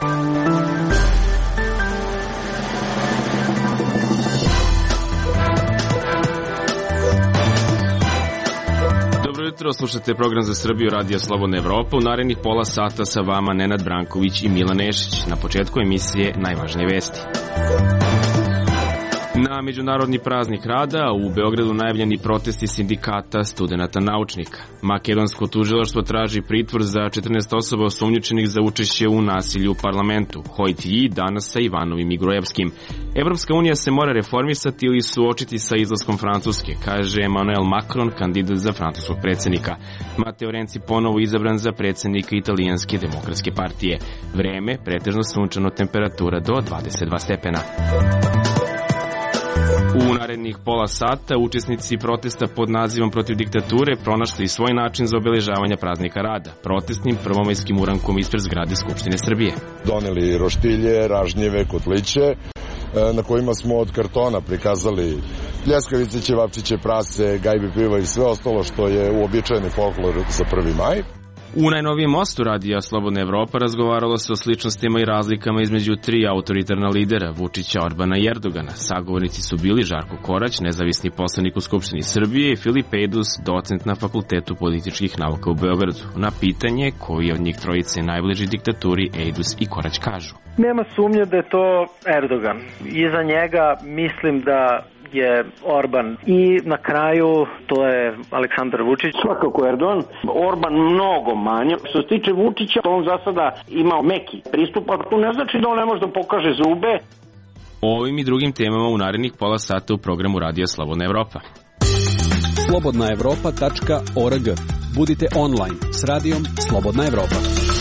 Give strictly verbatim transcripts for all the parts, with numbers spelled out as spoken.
Jutro, slušate program za Srbiju Radija Slobodna Evropa. U narednih pola sata sa vama Nenad Branković i Milan Nešić. Na početku emisije najvažnije vesti. Na Međunarodni praznik rada u Beogradu najavljeni protesti sindikata studenata naučnika. Makedonsko tužilaštvo traži pritvor za četrnaest osoba osumnjičenih za učešće u nasilju u parlamentu. Hojtiji danas sa Ivanovim i Grojevskim. Evropska unija se mora reformisati ili suočiti sa izlaskom Francuske, kaže Emmanuel Macron, kandidat za francuskog predsjednika. Matteo Renzi ponovo izabran za predsjednika Italijanske demokratske partije. Vreme, pretežno sunčano, temperatura do dvadeset dva stepena. U narednih pola sata učesnici protesta pod nazivom protiv diktature pronašli svoj način za obeležavanje praznika rada, protestnim prvomajskim urankom ispred zgrade Skupštine Srbije. Doneli roštilje, ražnjeve, kotliće, na kojima smo od kartona prikazali pljeskavice, ćevapčiće, prase, gajbe piva i sve ostalo što je uobičajeni folklor za prvi maj. U najnovijem mostu Radija Slobodna Evropa razgovaralo se o sličnostima i razlikama između tri autoritarna lidera, Vučića, Orbana i Erdogana. Sagovornici su bili Žarko Korać, nezavisni poslanik u Skupštini Srbije, i Filip Ejdus, docent na Fakultetu političkih nauka u Beogradu. Na pitanje koji je od njih trojice najbliži diktaturi, Ejdus i Korać kažu: Nema sumnje da je to Erdogan. Iza njega mislim da je Orban i na kraju to je Aleksandar Vučić. Svakako Erdogan, Orban mnogo manje. Što se tiče Vučića, on za sada ima meki pristup, a to ne znači da on ne može da pokaže zube. O ovim i drugim temama u narednih pola sata u programu Radija Slobodna Evropa. slobodna evropa tačka org. Budite online s Radijom Slobodna Evropa.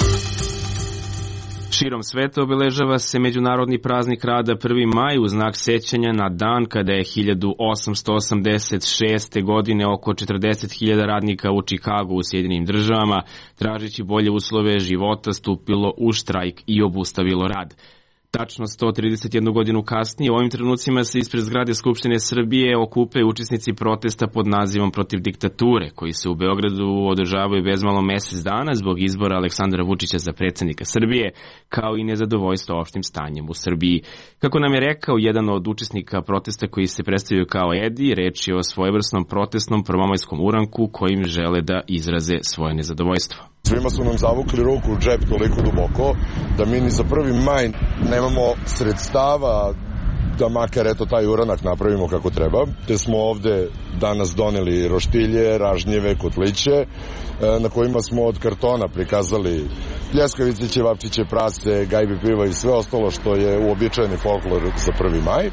Širom sveta obeležava se Međunarodni praznik rada prvi maj u znak sećanja na dan kada je hiljadu osamsto osamdeset šeste. godine oko četrdeset hiljada radnika u Čikagu u Sjedinjenim državama, tražeći bolje uslove života, stupilo u štrajk i obustavilo rad. Tačno sto trideset jednu godinu kasnije, u ovim trenucima se ispred zgrade Skupštine Srbije okupljaju učesnici protesta pod nazivom protiv diktature, koji se u Beogradu održavaju bezmalo mesec dana zbog izbora Aleksandra Vučića za predsjednika Srbije, kao i nezadovoljstvo opštim stanjem u Srbiji. Kako nam je rekao jedan od učesnika protesta koji se predstavljaju kao Edi, reč je o svojevrsnom protestnom prvomajskom uranku kojim žele da izraze svoje nezadovoljstvo. Svima su nam zavukli ruku u džep toliko duboko da mi ni za prvi maj nemamo sredstava da makar eto taj uranak napravimo kako treba. Te smo ovde danas doneli roštilje, ražnjeve, kotliće, na kojima smo od kartona prikazali pljeskavice, ćevapčiće, prase, gajbe piva i sve ostalo što je uobičajeni folklor za prvi maj.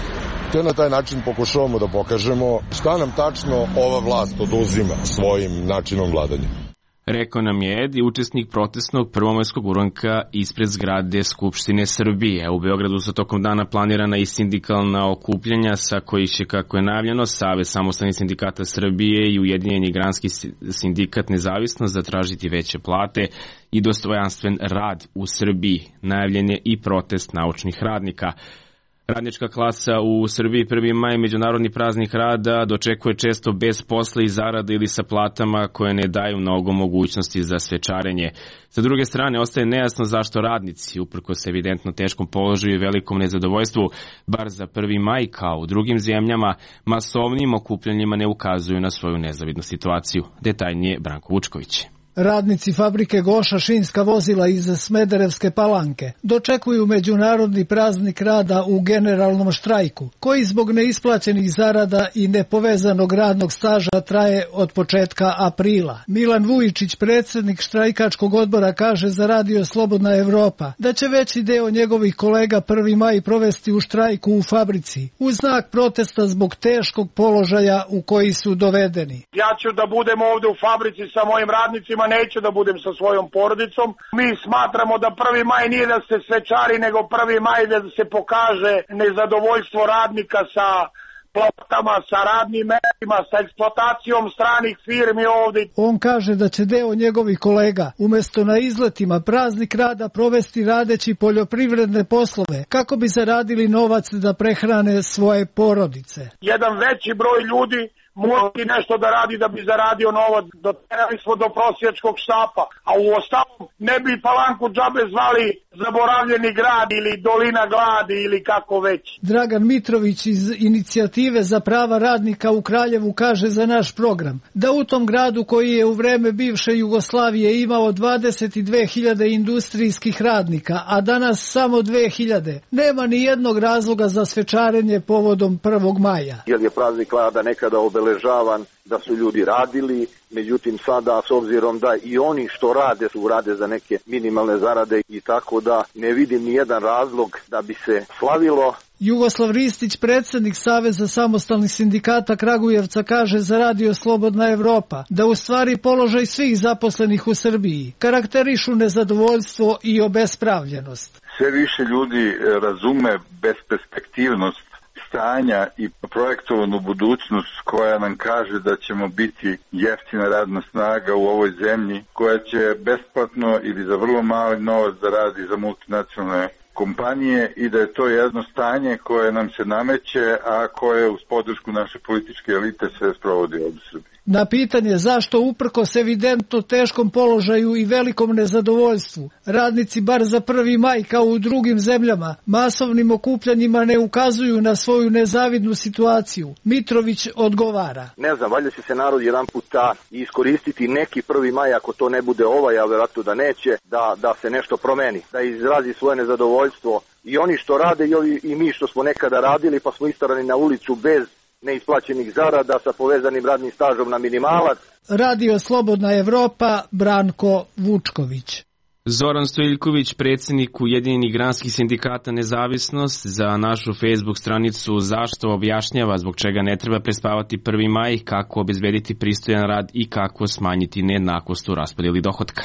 Te na taj način pokušavamo da pokažemo šta nam tačno ova vlast oduzima svojim načinom vladanja. Rekao nam je Edi, učesnik protestnog prvomajskog uranka ispred zgrade Skupštine Srbije. U Beogradu su tokom dana planirana i sindikalna okupljanja sa kojih će, kako je najavljeno, Savez samostalnih sindikata Srbije i Ujedinjeni granski sindikat Nezavisnost zatražiti veće plate i dostojanstven rad u Srbiji. Najavljen je i protest naučnih radnika. Radnička klasa u Srbiji prvi maj, Međunarodni praznik rada, dočekuje često bez posla i zarada ili sa platama koje ne daju mnogo mogućnosti za svečarenje. Sa druge strane, ostaje nejasno zašto radnici, uprkos evidentno teškom položaju i velikom nezadovoljstvu, bar za prvi maj, kao u drugim zemljama, masovnim okupljanjima ne ukazuju na svoju nezavidnu situaciju. Detaljnije Branko Vučković. Radnici fabrike Goša šinska vozila iz Smederevske Palanke dočekuju Međunarodni praznik rada u generalnom štrajku, koji zbog neisplaćenih zarada i nepovezanog radnog staža traje od početka aprila. Milan Vujičić, predsjednik štrajkačkog odbora, kaže za Radio Slobodna Evropa da će veći deo njegovih kolega prvi maj provesti u štrajku u fabrici, u znak protesta zbog teškog položaja u koji su dovedeni. Ja ću da budem ovde u fabrici sa mojim radnicima, neću da budem sa svojom porodicom. Mi smatramo da prvi maj nije da se svečari, nego prvi maj da se pokaže nezadovoljstvo radnika sa platama, sa radnim mestima, sa eksploatacijom stranih firmi ovde. On kaže da će deo njegovih kolega umjesto na izletima praznik rada provesti radeći poljoprivredne poslove kako bi zaradili novac da prehrane svoje porodice. Jedan veći broj ljudi mora ti nešto da radi da bi zaradio novac, doterali smo do prosjačkog štapa, a u ostalom ne bi Palanku džabe zvali zaboravljeni grad ili dolina gladi ili kako već. Dragan Mitrović iz Inicijative za prava radnika u Kraljevu kaže za naš program da u tom gradu koji je u vreme bivše Jugoslavije imao dvadeset dve hiljade industrijskih radnika, a danas samo dve hiljade, nema ni jednog razloga za svečarenje povodom prvog maja. Jer je praznik rada nekada obeležavan da su ljudi radili, međutim sada s obzirom da i oni što rade su rade za neke minimalne zarade i tako da ne vidim ni jedan razlog da bi se slavilo. Jugoslav Ristić, predsjednik Saveza samostalnih sindikata Kragujevca, kaže za Radio Slobodna Evropa da u stvari položaj svih zaposlenih u Srbiji karakterišu nezadovoljstvo i obespravljenost. Sve više ljudi razume besperspektivnost stanja i projektovanu budućnost koja nam kaže da ćemo biti jeftina radna snaga u ovoj zemlji, koja će besplatno ili za vrlo mali novac da radi za multinacionalne kompanije i da je to jedno stanje koje nam se nameće, a koje uz podršku naše političke elite se sprovodi ovdje u Srbiji. Na pitanje zašto uprkos evidentno teškom položaju i velikom nezadovoljstvu radnici bar za prvi maj kao u drugim zemljama masovnim okupljanjima ne ukazuju na svoju nezavidnu situaciju, Mitrović odgovara. Ne znam, valjda će se narod jedan puta iskoristiti neki prvi maj, ako to ne bude ovaj, a vjerojatno da neće, da, da se nešto promeni, da izrazi svoje nezadovoljstvo i oni što rade i, ovi, i mi što smo nekada radili pa smo istarani na ulicu bez neisplaćenih zarada sa povezanim radnim stažom na minimalac. Radio Slobodna Evropa, Branko Vučković. Zoran Stojiljković, predsjednik Ujedinjenih granskih sindikata Nezavisnost, za našu Facebook stranicu Zašto objašnjava zbog čega ne treba prespavati prvi maj, kako obezbediti pristojan rad i kako smanjiti nejednakost u raspodjeli dohotka.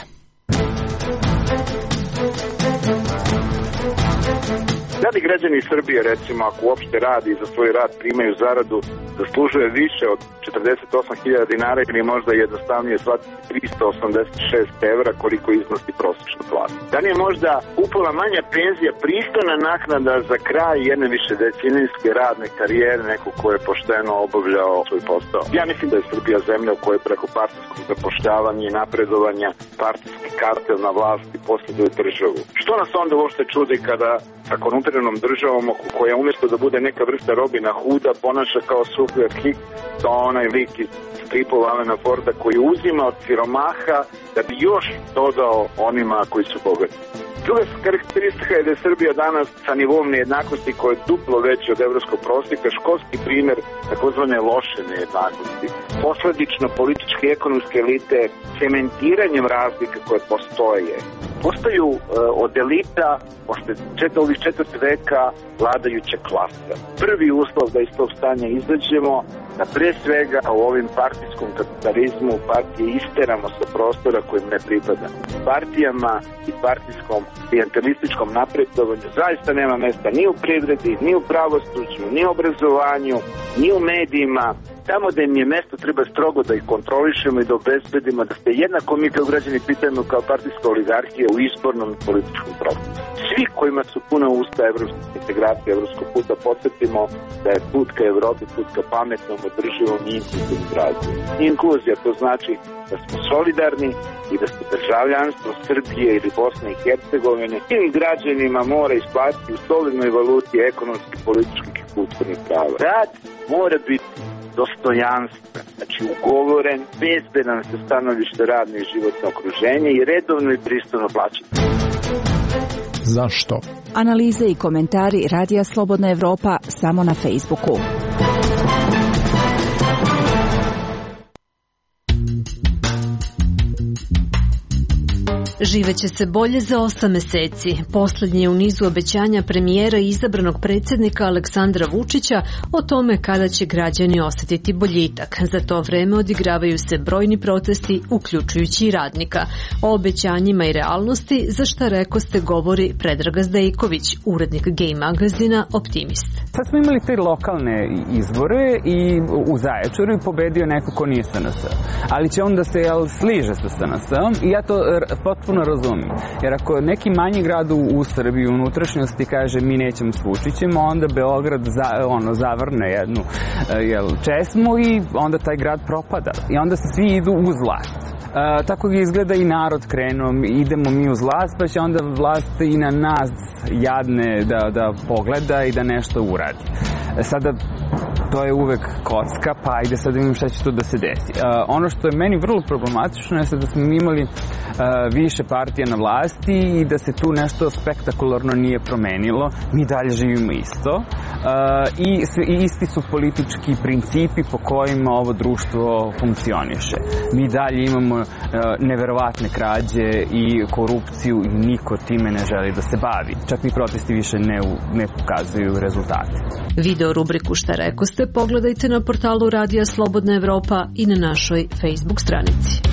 Radi građani Srbije, recimo, ako uopšte radi i za svoj rad primaju zaradu, zaslužuje više od četrdeset osam hiljada dinara ili možda jednostavnije shvatiti tristo osamdeset šest evra koliko iznosi prosječna plata. Da li je možda upola manja penzija pristojna naknada za kraj jedne višedecenijske radne karijere nekog ko je pošteno obavljao svoj posao? Ja mislim da je Srbija zemlja u kojoj preko partijskog zapošljavanja i napredovanja partijski kartel na vlasti posjeduje državu. Što nas onda uopšte čudi kada sa korumpiranom državom koja umjesto da bude neka vrsta Robina Hooda ponaša kao Sufjan Hik, to onaj lik iz stripova Alana Forda koji uzima od siromaha da bi još dodao onima koji su bogati. Druga karakteristika je da je Srbija danas sa nivom nejednakosti koja je duplo veći od evropskog prosjeka, školski primjer takozvane loše nejednakosti. Posledično političke i ekonomske elite cementiranjem razlika koje postoje postaju uh, od elita posle čet, ovih četvrt veka vladajuća klasa. Prvi uslov da iz tog stanja izađemo, da pre svega u ovim partijskom kapitalizmu partije isteramo sa prostora kojim ne pripada. Partijama i partijskom klijentelističkom napredovanju zaista nema mesta ni u privredi, ni u pravosuđu, ni u obrazovanju, ni u medijima. Tamo da im je mesto treba strogo da ih kontrolišemo i da obezbedimo da ste jednako mi kao građani pitamo kao partijska oligarhija u izbornom i političkom procesu. Svi kojima su puna usta evropske integracije, evropskog puta, podsjetimo da je put ka Evropi, put ka pametnom, održivom i inkluzivnom razvoju. Inkluzija to znači da smo solidarni i da se državljanstvo Srbije ili Bosne i Hercegovine svim građanima mora isplatiti u solidnoj valuti ekonomski, političkih i kulturnih prava. Rad mora biti dostojanstven, znači ugovoren, bezbedan sa stanovište radno i životno okruženje i redovno i pristojno plaćanje. Zašto? Analize i komentari Radija Slobodna Evropa samo na Facebooku. Živeće se bolje za osam meseci. Poslednji je u nizu obećanja premijera i izabranog predsjednika Aleksandra Vučića o tome kada će građani osetiti boljitak. Za to vreme odigravaju se brojni protesti, uključujući i radnika. O obećanjima i realnosti, za šta rekoste govori Predraga Zdejković, urednik Gej magazina Optimist. Sad smo imali te lokalne izbore i u Zaječaru i pobedio neko ko nije S N S. Ali će on da se jel, sliže sa S N S-om i ja to potpuno razumim. Jer ako neki manji grad u, u Srbiji u unutrašnjosti kaže mi nećemo s Vučićem, onda Beograd za, ono, zavrne jednu jel, česmu i onda taj grad propada. I onda se svi idu uz vlast. Uh, tako ga izgleda i narod krenuo, idemo mi uz vlast, pa će onda vlast i na nas jadne da, da pogleda i da nešto uradi. Sada, to je uvek kocka, pa ajde sad da vidim šta će tu da se desi. Uh, ono što je meni vrlo problematično je sad da smo imali uh, više partija na vlasti i da se tu nešto spektakularno nije promenilo. Mi dalje živimo isto uh, i, i isti su politički principi po kojima ovo društvo funkcioniše. Mi dalje imamo uh, neverovatne krađe i korupciju i niko time ne želi da se bavi. Čak ni protesti više ne, ne pokazuju rezultate. Video rubriku Šta rekoste pogledajte na portalu Radija Slobodna Evropa i na našoj Facebook stranici.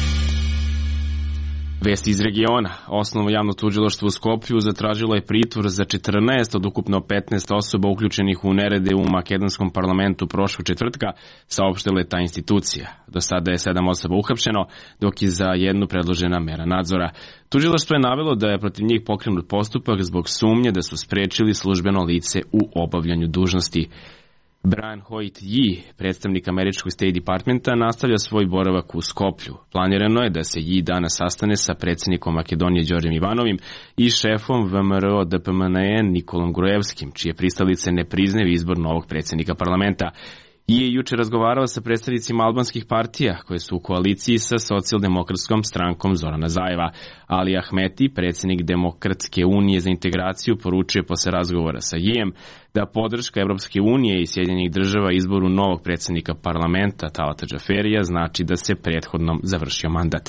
Vesti iz regiona. Osnovno javno tužilaštvo u Skoplju zatražilo je pritvor za četrnaest od ukupno petnaest osoba uključenih u nerede u makedonskom parlamentu prošlog četvrtka, saopštila je ta institucija. Do sada je sedam osoba uhapšeno, dok je za jednu predložena mera nadzora. Tužilaštvo je navelo da je protiv njih pokrenut postupak zbog sumnje da su sprečili službeno lice u obavljanju dužnosti. Brian Hoyt Yee, predstavnik američkog State Departmenta, nastavlja svoj boravak u Skoplju. Planirano je da se Yee danas sastane sa predsjednikom Makedonije Đorđem Ivanovim i šefom V M R O D P M N E Nikolom Grujevskim, čije pristalice ne priznaju izbor novog predsjednika parlamenta. I je juče razgovarao sa predstavnicima albanskih partija koje su u koaliciji sa socijaldemokratskom strankom Zorana Zajeva. Ali Ahmeti, predsjednik Demokratske unije za integraciju, poručuje posle razgovora sa Yijem da podrška Evropske unije i Sjedinjenih država izboru novog predsjednika parlamenta Talata Džaferija znači da se prethodnom završio mandat.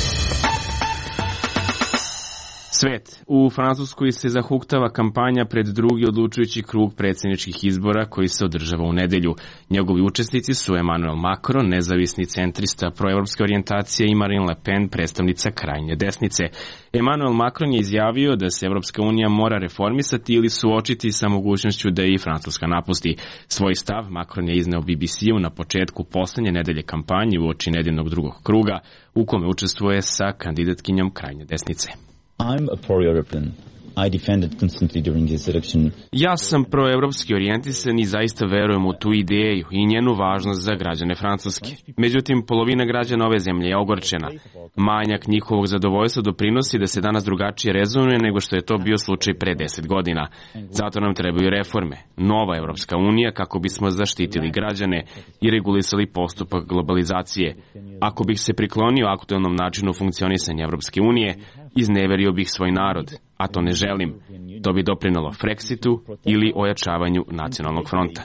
Svet. U Francuskoj se zahuktava kampanja pred drugi odlučujući krug predsjedničkih izbora koji se održava u nedelju. Njegovi učesnici su Emmanuel Macron, nezavisni centrista proevropske orijentacije, i Marine Le Pen, predstavnica krajnje desnice. Emmanuel Macron je izjavio da se Evropska unija mora reformisati ili suočiti sa mogućnošću da i Francuska napusti. Svoj stav Macron je izneo B B C-u na početku poslednje nedelje kampanje uoči nedeljnog drugog kruga, u kome učestvuje sa kandidatkinjom krajnje desnice. I'm a pro-European. I defended constantly during this election. Ja sam proevropski orijentisan i zaista verujem u tu ideju i njenu važnost za građane Francuske. Međutim, polovina građana ove zemlje je ogorčena. Manjak njihovog zadovoljstva doprinosi da se danas drugačije rezonuje nego što je to bio slučaj pre deset godina. Zato nam trebaju reforme. Nova Evropska unija kako bismo zaštitili građane i regulisali postupak globalizacije. Ako bih se priklonio aktuelnom načinu funkcionisanja Evropske unije, izneverio bih svoj narod, a to ne želim. To bi doprinalo Frexitu ili ojačavanju nacionalnog fronta.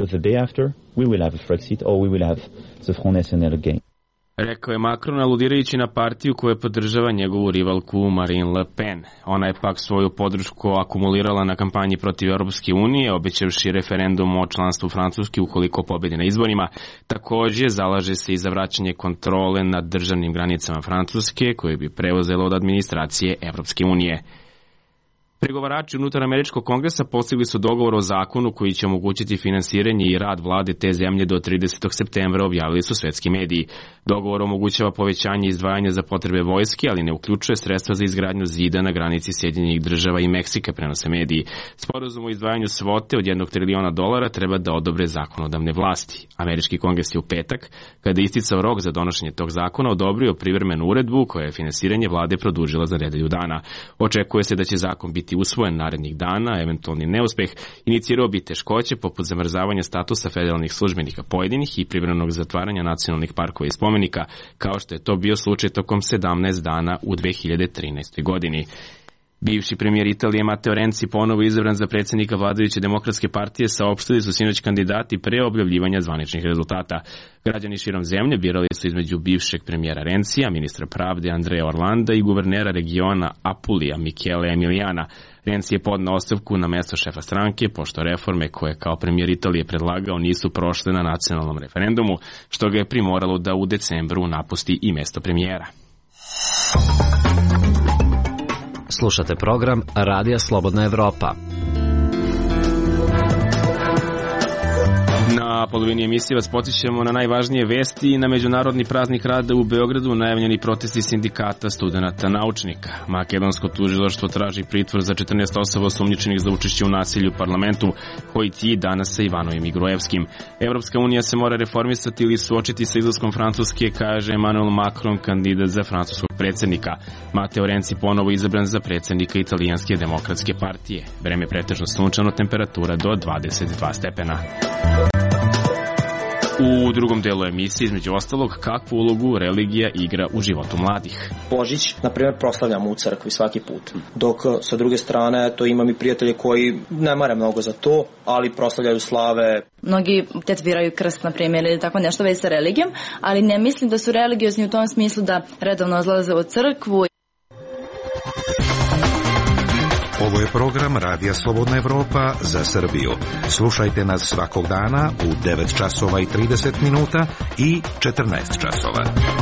Rekao je Macron, aludirajući na partiju koja podržava njegovu rivalku Marine Le Pen. Ona je pak svoju podršku akumulirala na kampanji protiv Europske unije, obećavši referendum o članstvu Francuske ukoliko pobedi na izborima. Također zalaže se i za vraćanje kontrole nad državnim granicama Francuske, koje bi preuzelo od administracije Europske unije. Pregovarači unutar Američkog kongresa postigli su dogovor o zakonu koji će omogućiti finansiranje i rad vlade te zemlje do tridesetog septembra, objavili su svetski mediji. Dogovor omogućava povećanje izdvajanja za potrebe vojske, ali ne uključuje sredstva za izgradnju zida na granici Sjedinjenih država i Meksika, prenose mediji. Sporazum o izdvajanju svote od jednog triliona dolara treba da odobre zakonodavne vlasti. Američki kongres je u petak, kada je isticao rok za donošenje tog zakona, odobrio privremenu uredbu koja je finansiranje vlade produžila za nedelju dana. Očekuje se da će zakon biti usvojen narednih dana, eventualni neuspeh inicirao bi teškoće poput zamrzavanja statusa federalnih službenika pojedinih i privremenog zatvaranja nacionalnih parkova i spomenika, kao što je to bio slučaj tokom sedamnaest dana u dve hiljade trinaestoj. godini. Bivši premijer Italije Matteo Renzi, ponovo izabran za predsjednika vladajuće demokratske partije, saopštili su sinoć kandidati pre objavljivanja zvaničnih rezultata. Građani širom zemlje birali su između bivšeg premijera Renzija, ministra pravde Andreja Orlanda i guvernera regiona Apulija Michele Emiliana. Renzi je podneo ostavku na mesto šefa stranke, pošto reforme koje kao premijer Italije predlagao nisu prošle na nacionalnom referendumu, što ga je primoralo da u decembru napusti i mesto premijera. Slušate program Radija Slobodna Evropa. dva polovini emisije vas potičemo na najvažnije vesti i na Međunarodni praznik rada u Beogradu najavljeni protesti sindikata, studenata, naučnika. Makedonsko tužilaštvo traži pritvor za četrnaest osoba osumnjičenih za učešće u nasilju u parlamentu, Hojtiji danas sa Ivanovim i Gruevskim. Evropska unija se mora reformisati ili suočiti sa izlaskom Francuske, kaže Emmanuel Macron, kandidat za francuskog predsjednika. Matteo Renzi ponovo izabran za predsjednika Italijanske demokratske partije. Vreme pretežno sunčano, temperatura do dvadeset dva stepena. U drugom delu emisije, između ostalog, kakvu ulogu religija igra u životu mladih. Božić, na primjer, proslavljamo u crkvi svaki put. Dok sa druge strane, to imam i prijatelje koji ne mare mnogo za to, ali proslavljaju slave. Mnogi tetviraju krst, na primjer, ili tako nešto već sa religijom, ali ne mislim da su religiozni u tom smislu da redovno odlaze u crkvu. Ovo je program Radija Slobodna Evropa za Srbiju. Slušajte nas svakog dana u devet časova i trideset minuta i četrnaest časova.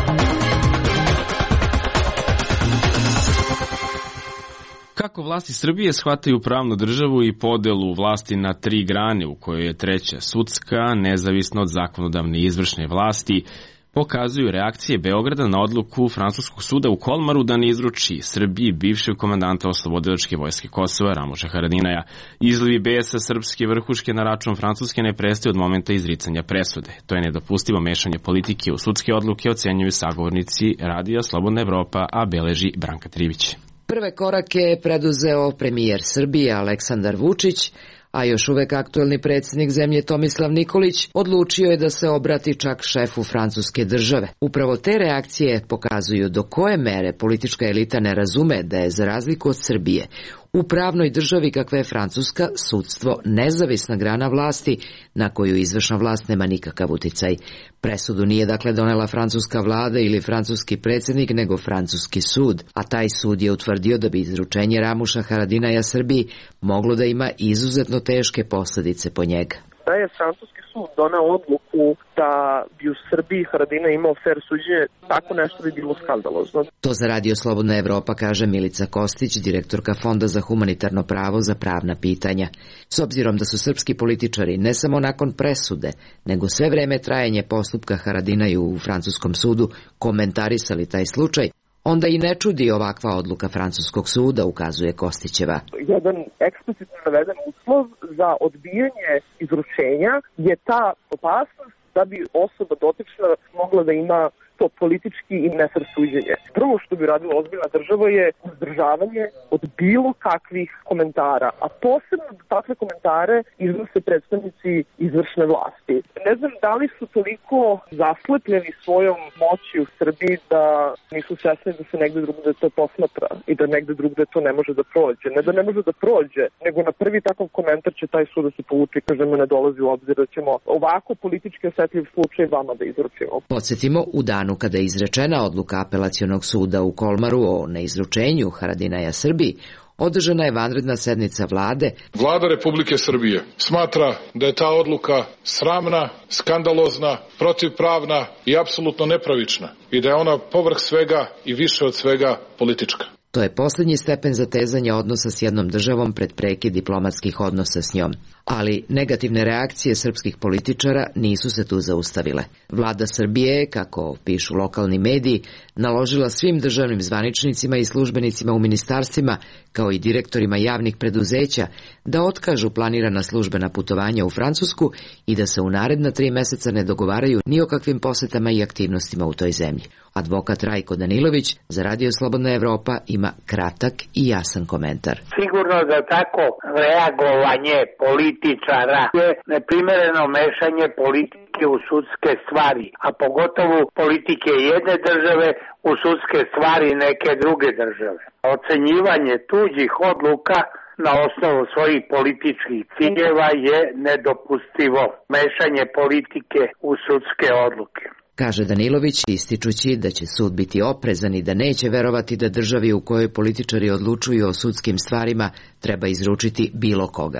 Kako vlasti Srbije shvataju pravnu državu i podelu vlasti na tri grane, u kojoj je treća sudska, nezavisno od zakonodavne i izvršne vlasti, pokazuju reakcije Beograda na odluku francuskog suda u Kolmaru da ne izruči Srbiji bivšeg komandanta oslobodilačke vojske Kosova Ramuša Haradinaja. Izlivi besa srpske vrhuške na račun Francuske ne prestaje od momenta izricanja presude. To je nedopustivo mešanje politike u sudske odluke, ocenjuju sagovornici Radija Slobodna Evropa, a beleži Branka Trivić. Prve korake je preduzeo premijer Srbije Aleksandar Vučić, a još uvek aktuelni predsjednik zemlje Tomislav Nikolić odlučio je da se obrati čak šefu francuske države. Upravo te reakcije pokazuju do koje mere politička elita ne razume da je, za razliku od Srbije, u pravnoj državi kakva je Francuska, sudstvo nezavisna grana vlasti na koju izvršna vlast nema nikakav uticaj. Presudu nije dakle donela francuska vlada ili francuski predsjednik, nego francuski sud, a taj sud je utvrdio da bi izručenje Ramuša Haradinaja Srbiji moglo da ima izuzetno teške posljedice po njega. Da je francuski sud doneo odluku da bi u Srbiji Haradinaj imao fer suđenje, tako nešto bi bilo skandalozno. To za Radio Slobodna Evropa kaže Milica Kostić, direktorka Fonda za humanitarno pravo za pravna pitanja. S obzirom da su srpski političari ne samo nakon presude, nego sve vreme trajanje postupka Haradinaju u francuskom sudu komentarisali taj slučaj, onda i ne čudi ovakva odluka francuskog suda, ukazuje Kostićeva. Jedan eksplicitno naveden uslov za odbijanje izručenja je ta opasnost da bi osoba dotična mogla da ima to politički i nefer suđenje. Prvo što bi radila ozbiljna država je uzdržavanje od bilo kakvih komentara, a posebno da takve komentare iznose predstavnici izvršne vlasti. Ne znam da li su toliko zaslepljeni svojom moći u Srbiji da nisu svesni da se negde drugde to posmatra i da negde drugde to ne može da prođe. Ne da ne može da prođe, nego na prvi takav komentar će taj sud da se povuče i kažemo ne dolazi u obzir da ćemo ovako politički osetljiv slučaj vama da izručimo. Podsjetimo, u danu kada je izrečena odluka apelacionog suda u Kolmaru o neizručenju Haradinaja Srbiji, održana je vanredna sednica vlade. Vlada Republike Srbije smatra da je ta odluka sramna, skandalozna, protivpravna i apsolutno nepravična i da je ona povrh svega i više od svega politička. To je posljednji stepen zatezanja odnosa s jednom državom pred prekid diplomatskih odnosa s njom. Ali negativne reakcije srpskih političara nisu se tu zaustavile. Vlada Srbije je, kako pišu lokalni mediji, naložila svim državnim zvaničnicima i službenicima u ministarstvima, kao i direktorima javnih preduzeća, da otkažu planirana službena putovanja u Francusku i da se u naredna tri meseca ne dogovaraju ni o kakvim posetama i aktivnostima u toj zemlji. Advokat Rajko Danilović za Radio Slobodna Evropa ima kratak i jasan komentar. Sigurno da tako reagovanje političara je neprimereno mešanje politike u sudske stvari, a pogotovo politike jedne države u sudske stvari neke druge države. Ocenjivanje tuđih odluka na osnovu svojih političkih ciljeva je nedopustivo. Mešanje politike u sudske odluke. Kaže Danilović, ističući da će sud biti oprezan i da neće verovati da državi u kojoj političari odlučuju o sudskim stvarima treba izručiti bilo koga.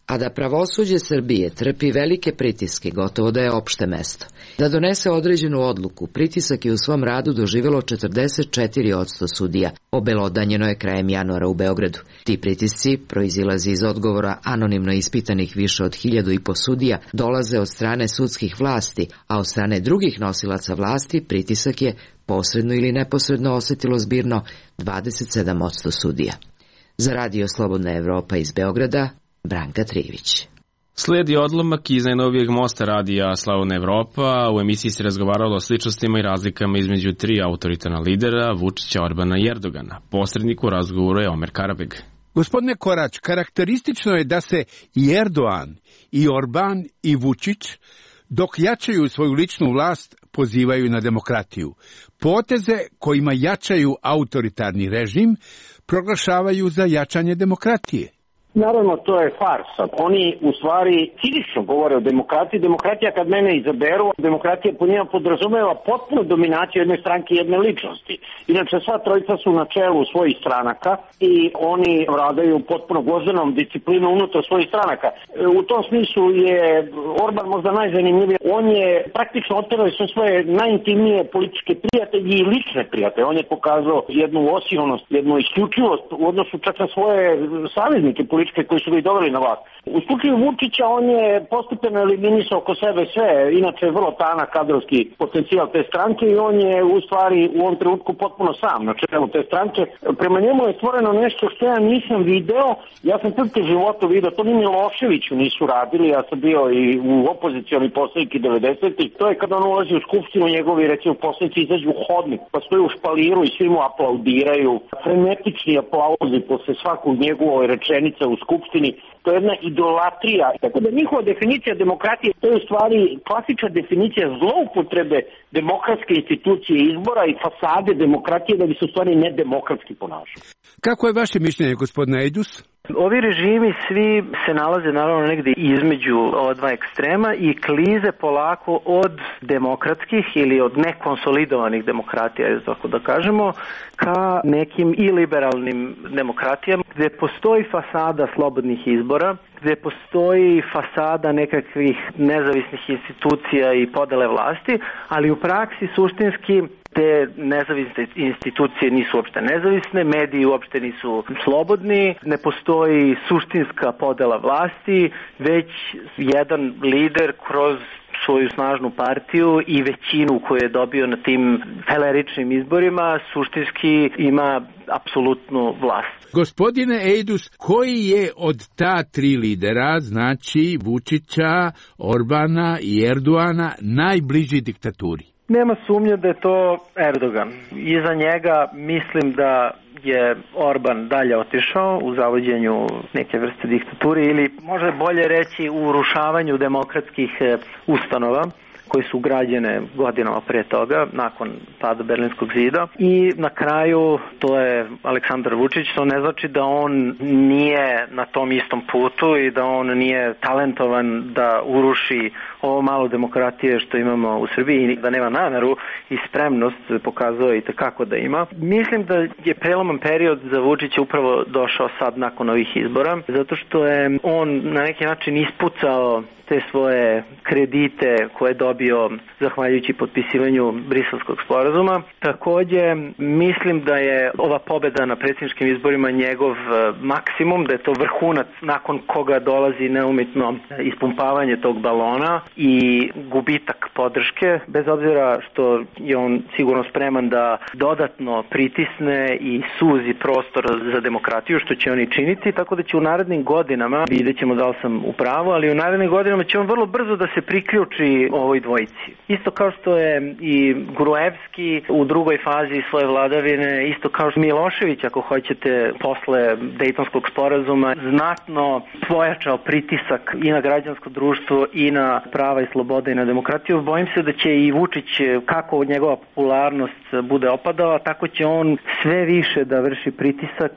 A da pravosuđe Srbije trpi velike pritiske, gotovo da je opšte mesto. Da donese određenu odluku, pritisak je u svom radu doživjelo četrdeset četiri posto sudija. Obelodanjeno je krajem januara u Beogradu. Ti pritisci proizilazi iz odgovora anonimno ispitanih više od hiljadu i po sudija, dolaze od strane sudskih vlasti, a od strane drugih nosilaca vlasti pritisak je posredno ili neposredno osetilo zbirno dvadeset sedam posto sudija. Za Radio Slobodna Evropa iz Beograda, Branka Trivić. Slijedi odlomak iz najnovijeg mosta radija Slobodna Evropa. U emisiji se razgovaralo o sličnostima i razlikama između tri autoritarna lidera, Vučića, Orbana i Erdogana. Posrednik u razgovoru je Omer Karabeg. Gospodine Korać, karakteristično je da se i Erdogan, i Orban, i Vučić, dok jačaju svoju ličnu vlast, pozivaju na demokratiju. Poteze kojima jačaju autoritarni režim proglašavaju za jačanje demokratije. Naravno, to je farsa. Oni u stvari cinično govore o demokratiji. Demokratija kad mene izaberu, demokratija po njima podrazumeva potpuno dominaciju jedne stranke i jedne ličnosti. Inače, sva trojica su na čelu svojih stranaka i oni vladaju potpuno gvozdenom disciplinom unutar svojih stranaka. U tom smislu je Orban možda najzanimljiviji. On je praktično oterao sve svoje najintimnije političke prijatelje i lične prijatelje. On je pokazao jednu osijonost, jednu isključivost u odnosu čak na svoje saveznike političke koji su ga i doveli na vlast. U slučaju Vučića on je postupno eliminisao oko sebe sve, inače vrlo tanak kadrovski potencijal te stranke i on je u stvari u ovom trenutku potpuno sam na čelu te stranke. Prema njemu je stvoreno nešto što ja nisam video, ja sam prvi u životu video, to ni Miloševiću nisu radili, ja sam bio i u opozicioni poslanik i devedesetih. To je kada on ulazi u skupštinu, njegovi recimo poslanici izađu u hodnik, pa stoji u špaliru i svi mu aplaudiraju. Frenetični aplauzi posle svakog njegovoj rečenice u skupštini, to je jedna idolatrija. Tako da njihova definicija demokratije, to je u stvari klasična definicija zloupotrebe demokratske institucije izbora i fasade demokratije da bi se u stvari nedemokratski ponašali. Kako je vaše mišljenje, gospodine Ejdus? Ovi režimi svi se nalaze naravno negde između ova dva ekstrema i klize polako od demokratskih ili od nekonsolidovanih demokratija, tako da kažemo, ka nekim i liberalnim demokratijama gde postoji fasada slobodnih izbora, gde postoji fasada nekakvih nezavisnih institucija i podele vlasti, ali u praksi suštinski te nezavisne institucije nisu uopšte nezavisne, mediji uopšte nisu slobodni, ne postoji suštinska podela vlasti, već jedan lider kroz svoju snažnu partiju i većinu koju je dobio na tim feleričnim izborima suštinski ima apsolutnu vlast. Gospodine Ejdus, koji je od ta tri lidera, znači Vučića, Orbana i Erdoana, najbliži diktaturi? Nema sumnje da je to Erdogan. Iza njega mislim da je Orban dalje otišao u zavođenju neke vrste diktature ili možda bolje reći u urušavanju demokratskih ustanova koji su građene godinama pre toga, nakon pada Berlinskog zida. I na kraju to je Aleksandar Vučić, to ne znači da on nije na tom istom putu i da on nije talentovan da uruši ovo malo demokratije što imamo u Srbiji i da nema nameru i spremnost pokazao i tekako da ima. Mislim da je preloman period za Vučića upravo došao sad nakon ovih izbora, zato što je on na neki način ispucao te svoje kredite koje je dobio zahvaljujući potpisivanju Briselskog sporazuma. Takođe, mislim da je ova pobeda na predsjedničkim izborima njegov maksimum, da je to vrhunac nakon koga dolazi neumitno ispumpavanje tog balona i gubitak podrške, bez obzira što je on sigurno spreman da dodatno pritisne i suzi prostor za demokratiju, što će oni činiti, tako da će u narednim godinama, vidjet ćemo da li sam u pravu, ali u narednim godinama će on vrlo brzo da se priključi ovoj dvojici. Isto kao što je i Gruevski u drugoj fazi svoje vladavine, isto kao što Milošević, ako hoćete, posle Dejtonskog sporazuma, znatno pojačao pritisak i na građansko društvo i na prava i slobode i na demokratiju. Bojim se da će i Vučić, kako njegova popularnost bude opadala, tako će on sve više da vrši pritisak.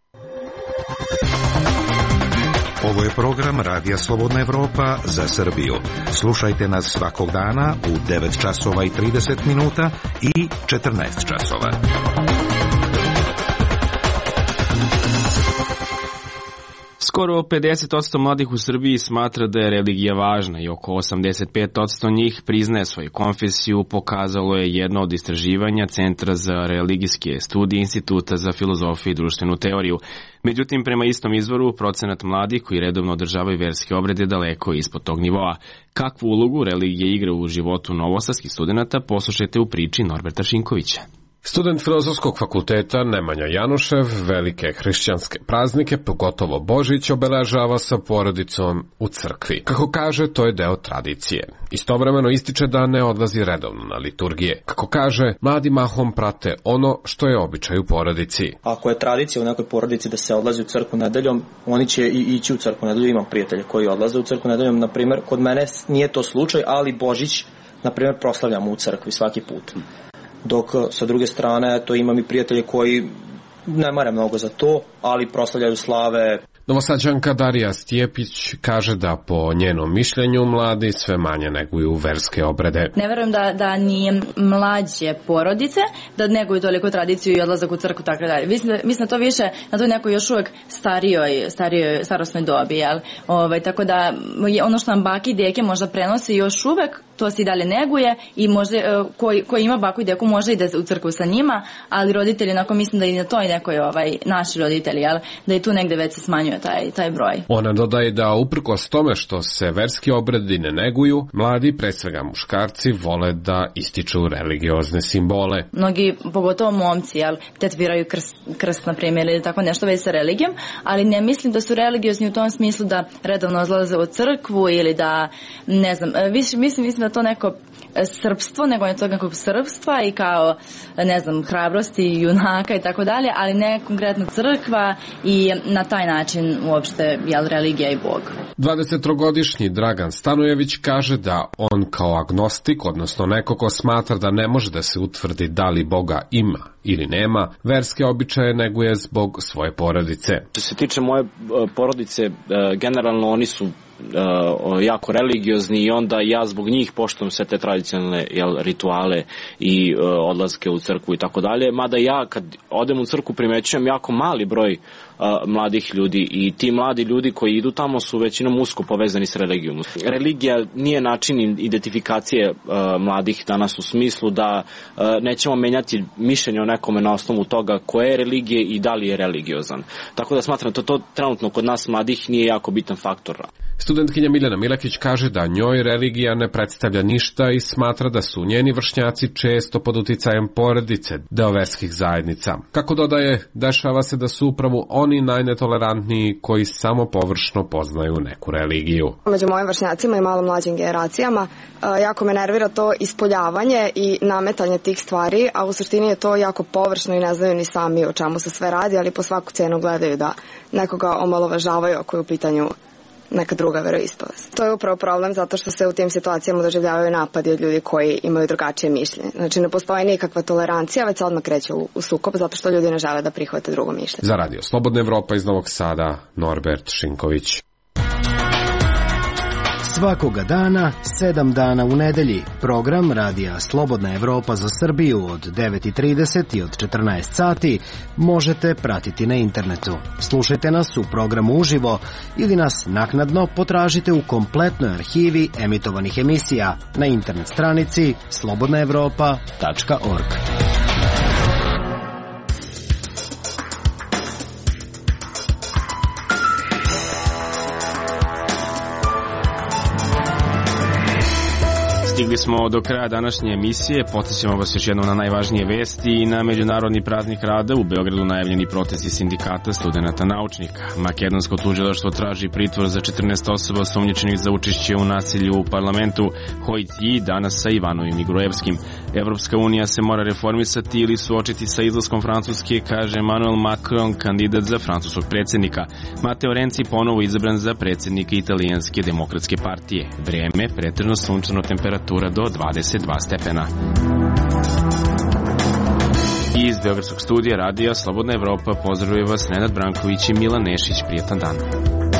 Ovo je program Radija Slobodna Evropa za Srbiju. Slušajte nas svakog dana u devet časova i trideset minuta i četrnaest časova. Skoro pedeset posto mladih u Srbiji smatra da je religija važna i oko osamdeset pet posto njih priznaje svoju konfesiju, pokazalo je jedno od istraživanja Centra za religijske studije Instituta za filozofiju i društvenu teoriju. Međutim, prema istom izvoru, procenat mladih koji redovno održavaju verske obrede daleko ispod tog nivoa. Kakvu ulogu religija igra u životu novosadskih studenata, poslušajte u priči Norberta Šinkovića. Student Filozofskog fakulteta Nemanja Janušev velike hrišćanske praznike, pogotovo Božić, obeležava sa porodicom u crkvi. Kako kaže, to je deo tradicije. Istovremeno ističe da ne odlazi redovno na liturgije. Kako kaže, mladi mahom prate ono što je običaj u porodici. Ako je tradicija u nekoj porodici da se odlazi u crkvu nedeljom, oni će i ići u crkvu nedeljom. Imam prijatelje koji odlaze u crkvu nedeljom, na primjer, kod mene nije to slučaj, ali Božić, na primjer, proslavljamo u crkvi svaki put. Dok sa druge strane to imam i prijatelje koji ne mare mnogo za to, ali proslavljaju slave. Novosađanka Darija Stjepić kaže da po njenom mišljenju mladi sve manje neguju verske obrede. Ne verujem da, da ni mlađe porodice da neguju toliko tradiciju i odlazak u crkvu tako dalje. Mislim, mislim da to više na toj nekoj još uvek starijoj, starijoj starosnoj dobi. Jel? Ovaj, tako da ono što nam baki i deke možda prenosi još uvek, to se i dalje neguje i možda, koji, koji ima baku i deku može ide u crkvu sa njima, ali roditelji, onako mislim da i na toj nekoj ovaj, naši roditelji, jel? Da i tu negde već se smanjuje taj, taj broj. Ona dodaje da uprkos tome što se verski obredi ne neguju, mladi, pre svega muškarci, vole da ističu religiozne simbole. Mnogi, pogotovo momci, jel, tetoviraju krst, krst na primjer, ili tako nešto već sa religijom, ali ne mislim da su religiozni u tom smislu da redovno odlaze u crkvu ili da, ne znam, više, mislim, mislim da to neko srpstvo, nego je to nekog srpstva i kao, ne znam, hrabrosti, junaka i tako dalje, ali ne konkretno crkva i na taj način uopšte, jel, religija i Bog. dvadesettrogodišnji Dragan Stanojević kaže da on kao agnostik, odnosno neko ko smatra da ne može da se utvrdi da li Boga ima ili nema, verske običaje neguje zbog svoje porodice. Što se tiče moje porodice, generalno oni su Uh, jako religiozni i onda ja zbog njih poštujem sve te tradicionalne jel, rituale i uh, odlaske u crkvu i tako dalje, mada ja kad odem u crkvu primećujem jako mali broj uh, mladih ljudi i ti mladi ljudi koji idu tamo su većinom usko povezani s religijom. Religija nije način identifikacije uh, mladih danas u smislu da uh, nećemo menjati mišljenje o nekome na osnovu toga koje je religije i da li je religiozan. Tako da smatram da to, to trenutno kod nas mladih nije jako bitan faktor. Studentkinja Miljana Milakić kaže da njoj religija ne predstavlja ništa i smatra da su njeni vršnjaci često pod uticajem porodice, deo verskih zajednica. Kako dodaje, dešava se da su upravo oni najnetolerantniji koji samo površno poznaju neku religiju. Među mojim vršnjacima i malo mlađim generacijama jako me nervira to ispoljavanje i nametanje tih stvari, a u suštini je to jako površno i ne znaju ni sami o čemu se sve radi, ali po svaku cenu gledaju da nekoga omalovažavaju ako je u pitanju neka druga veroispovest. To je upravo problem zato što se u tim situacijama doživljavaju napadi od ljudi koji imaju drugačije mišljenje. Znači ne postoji nikakva tolerancija, već se odmah kreće u, u sukob zato što ljudi ne žele da prihvate drugo mišljenje. Za Radio Slobodna Evropa iz Novog Sada, Norbert Šinković. Svakoga dana, sedam dana u nedelji, program Radija Slobodna Evropa za Srbiju od devet i trideset i od četrnaest sati možete pratiti na internetu. Slušajte nas u programu uživo ili nas naknadno potražite u kompletnoj arhivi emitovanih emisija na internet stranici slobodna evropa tačka org. Stigli smo do kraja današnje emisije, podsjećamo vas još jednom na najvažnije vesti i na Međunarodni praznik rada u Beogradu najavljeni protesti sindikata studenata naučnika. Makedonsko tužilaštvo traži pritvor za četrnaest osoba osumnjičenih za učešće u nasilju u parlamentu, Hojtiji danas sa Ivanovim i Grujevskim. Evropska unija se mora reformisati ili suočiti sa izlaskom Francuske, kaže Emmanuel Macron, kandidat za francuskog predsjednika. Matteo Renzi ponovo izabran za predsjednika Italijanske demokratske partije. Vreme, pretežno sunčano, temperatura do dvadeset dva stepena. Iz Beogradskog studija Radija Slobodna Evropa pozdravuje vas Nenad Branković i Milan Nešić. Prijetan dan.